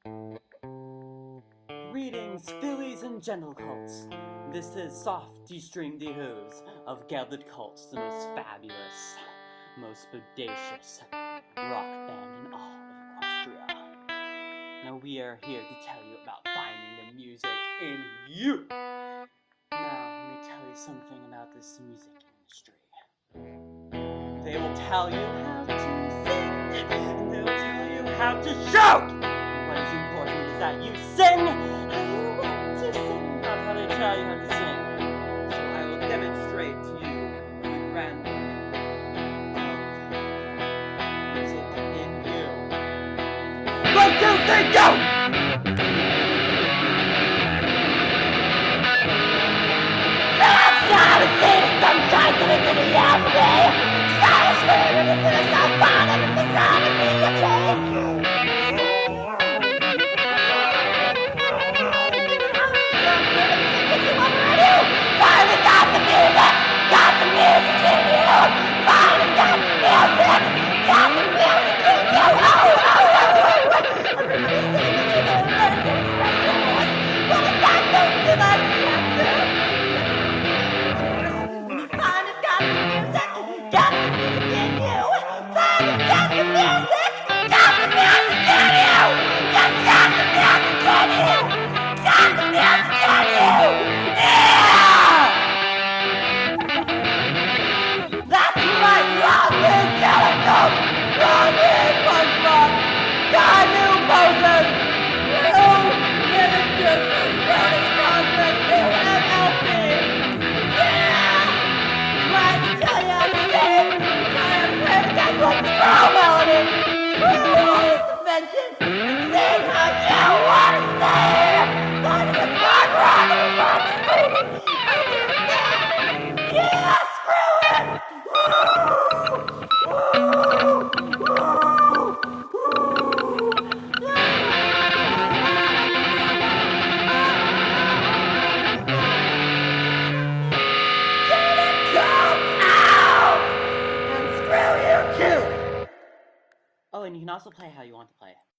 Greetings, fillies and gentle colts. This is Soft D-String D-Hoos of Gelded Colts, the most fabulous, most bodacious rock band in all of Equestria. Now we are here to tell you about finding the music in you. Now, let me tell you something about this music industry. They will tell you how to sing, and they will tell you how to shout. What is important is that you sing how you want to sing, not how they tell you how to sing. So I will demonstrate to you the grandeur of music in you. 1, 2, 3, go! Sunshine coming to the everyday. Start screaming into the sun, find everything wrong with me, okay? Finally got the music in you. Finally got the music in you. Everybody's singing the but it's not so too much. Oh, and you can also play how you want to play.